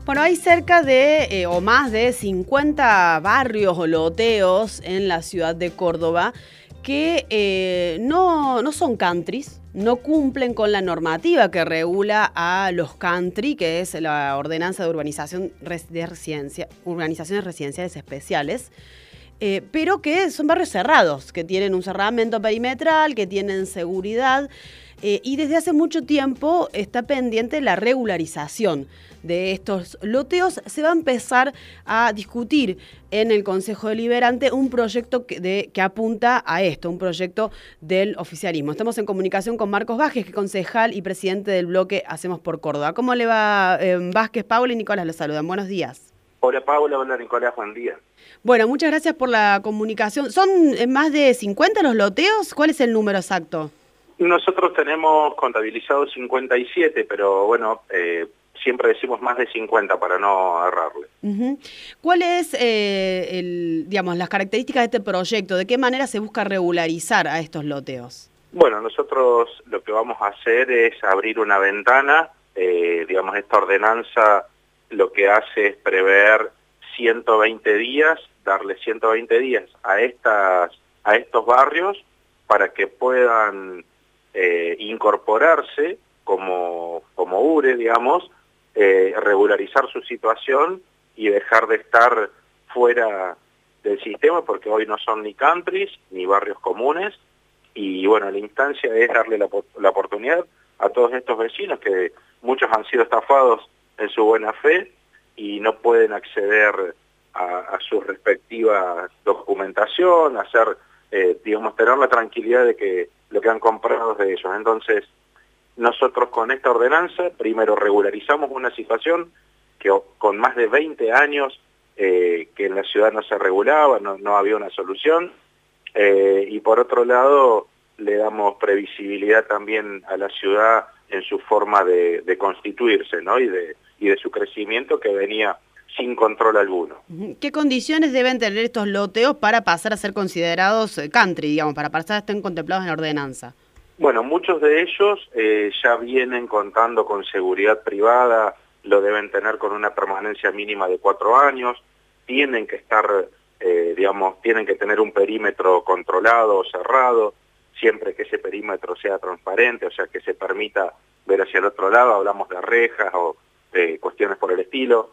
Bueno, hay cerca de o más de 50 barrios o loteos en la ciudad de Córdoba que no son countries, no cumplen con la normativa que regula a los country, que es la ordenanza de urbanizaciones residenciales especiales, pero que son barrios cerrados, que tienen un cerramiento perimetral, que tienen seguridad. Y desde hace mucho tiempo está pendiente la regularización de estos loteos. Se va a empezar a discutir en el Consejo Deliberante un proyecto que apunta a esto, un proyecto del oficialismo. Estamos en comunicación con Marcos Vázquez, que es concejal y presidente del bloque Hacemos por Córdoba. ¿Cómo le va, Vázquez? Paula y Nicolás los saludan. Buenos días. Hola Paula, hola Nicolás, buen día. Bueno, muchas gracias por la comunicación. ¿Son más de 50 los loteos? ¿Cuál es el número exacto? Nosotros tenemos contabilizados 57, pero bueno, siempre decimos más de 50 para no errarle. ¿Cuál es, digamos, las características de este proyecto? ¿De qué manera se busca regularizar a estos loteos? Bueno, nosotros lo que vamos a hacer es abrir una ventana. Digamos, esta ordenanza lo que hace es prever 120 días, darle 120 días a estos barrios para que puedan incorporarse como URE, digamos, regularizar su situación y dejar de estar fuera del sistema, porque hoy no son ni countries ni barrios comunes. Y bueno, la instancia es darle la oportunidad a todos estos vecinos, que muchos han sido estafados en su buena fe y no pueden acceder a su respectiva documentación, digamos, tener la tranquilidad de que lo que han comprado es de ellos. Entonces, nosotros con esta ordenanza, primero regularizamos una situación que con más de 20 años que en la ciudad no se regulaba, no había una solución, y por otro lado le damos previsibilidad también a la ciudad en su forma de constituirse, ¿no? y de su crecimiento, que venía sin control alguno. ¿Qué condiciones deben tener estos loteos para pasar a ser considerados country, digamos, para pasar a estar contemplados en la ordenanza? Bueno, muchos de ellos ya vienen contando con seguridad privada, lo deben tener con una permanencia mínima de 4 años, tienen que estar, digamos, tienen que tener un perímetro controlado o cerrado, siempre que ese perímetro sea transparente, o sea, que se permita ver hacia el otro lado, hablamos de rejas o cuestiones por el estilo.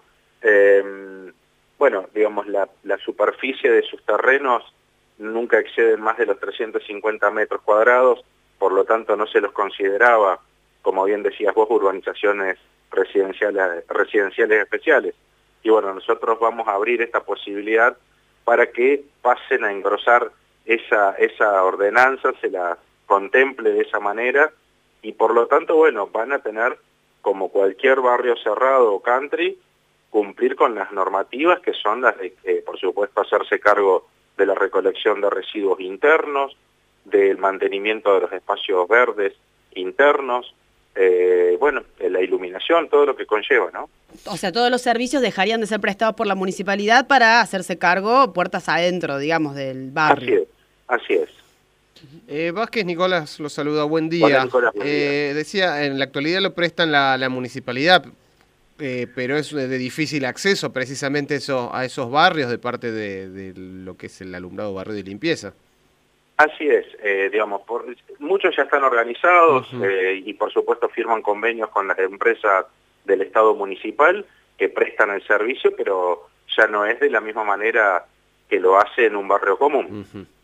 Bueno, digamos, la superficie de sus terrenos nunca exceden más de los 350 metros cuadrados, por lo tanto no se los consideraba, como bien decías vos, urbanizaciones residenciales especiales. Y bueno, nosotros vamos a abrir esta posibilidad para que pasen a engrosar esa ordenanza, se la contemple de esa manera, y por lo tanto, bueno, van a tener, como cualquier barrio cerrado o country, cumplir con las normativas, que son las de, por supuesto, hacerse cargo de la recolección de residuos internos, del mantenimiento de los espacios verdes internos, bueno, la iluminación, todo lo que conlleva, ¿no? O sea, todos los servicios dejarían de ser prestados por la municipalidad para hacerse cargo puertas adentro, digamos, del barrio. Así es. Vázquez, Nicolás lo saluda, buen día. Hola, Nicolás, buen día. Decía, en la actualidad lo prestan la municipalidad, pero es de difícil acceso precisamente a esos barrios de parte de lo que es el alumbrado barrio de limpieza. Así es, digamos, muchos ya están organizados y por supuesto firman convenios con las empresas del Estado municipal que prestan el servicio, pero ya no es de la misma manera que lo hace en un barrio común.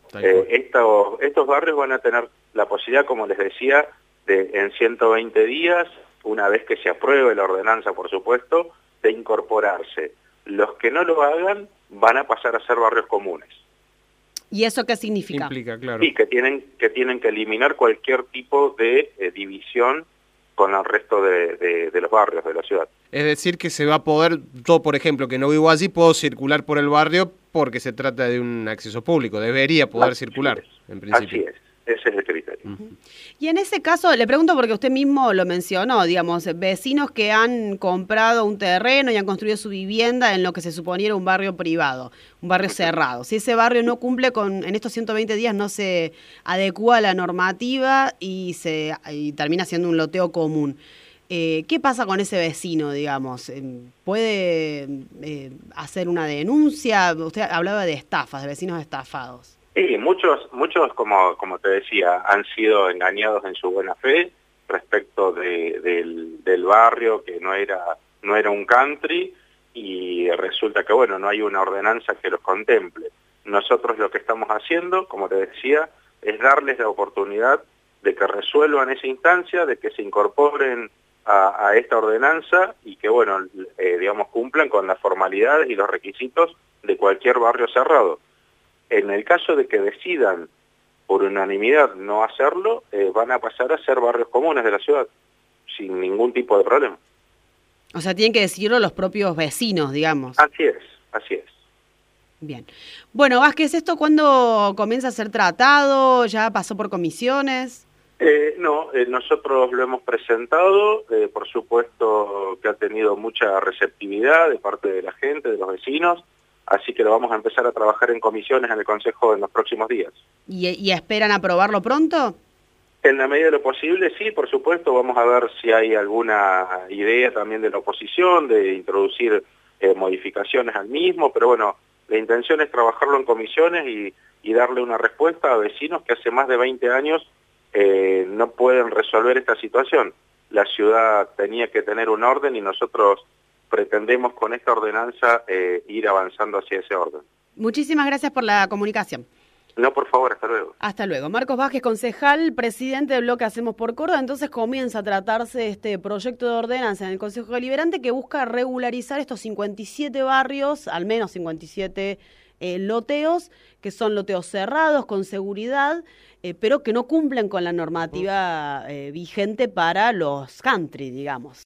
Estos barrios van a tener la posibilidad, como les decía, de en 120 días, una vez que se apruebe la ordenanza, por supuesto, de incorporarse. Los que no lo hagan van a pasar a ser barrios comunes. ¿Y eso qué significa? Implica, claro. Sí, que tienen que eliminar cualquier tipo de división con el resto de los barrios de la ciudad. Es decir, que se va a poder, yo por ejemplo, que no vivo allí, puedo circular por el barrio porque se trata de un acceso público, debería poder circular, en principio. Así es, ese es el criterio. Y en ese caso, le pregunto porque usted mismo lo mencionó, digamos, vecinos que han comprado un terreno y han construido su vivienda en lo que se suponía era un barrio privado, un barrio cerrado. Si ese barrio no cumple en estos 120 días, no se adecúa a la normativa y termina siendo un loteo común. ¿Qué pasa con ese vecino, digamos? ¿Puede hacer una denuncia? Usted hablaba de estafas, de vecinos estafados. Sí, muchos como te decía, han sido engañados en su buena fe respecto del barrio, que no era un country, y resulta que, bueno, no hay una ordenanza que los contemple. Nosotros lo que estamos haciendo, como te decía, es darles la oportunidad de que resuelvan esa instancia, de que se incorporen a esta ordenanza y que, bueno, digamos, cumplan con las formalidades y los requisitos de cualquier barrio cerrado. En el caso de que decidan por unanimidad no hacerlo, van a pasar a ser barrios comunes de la ciudad, sin ningún tipo de problema. O sea, tienen que decidirlo los propios vecinos, digamos. Así es, así es. Bien. Bueno, Vázquez, ¿esto cuándo comienza a ser tratado? ¿Ya pasó por comisiones? No, nosotros lo hemos presentado, por supuesto que ha tenido mucha receptividad de parte de la gente, de los vecinos, así que lo vamos a empezar a trabajar en comisiones en el Consejo en los próximos días. ¿Y esperan aprobarlo pronto? En la medida de lo posible, sí, por supuesto, vamos a ver si hay alguna idea también de la oposición, de introducir modificaciones al mismo, pero bueno, la intención es trabajarlo en comisiones y darle una respuesta a vecinos que hace más de 20 años no pueden resolver esta situación. La ciudad tenía que tener un orden y nosotros pretendemos con esta ordenanza ir avanzando hacia ese orden. Muchísimas gracias por la comunicación. No, por favor, hasta luego. Hasta luego. Marcos Vázquez, concejal, presidente del bloque Hacemos por Córdoba. Entonces comienza a tratarse este proyecto de ordenanza en el Consejo Deliberante que busca regularizar estos 57 barrios, al menos 57 loteos, que son loteos cerrados, con seguridad, pero que no cumplen con la normativa vigente para los country, digamos.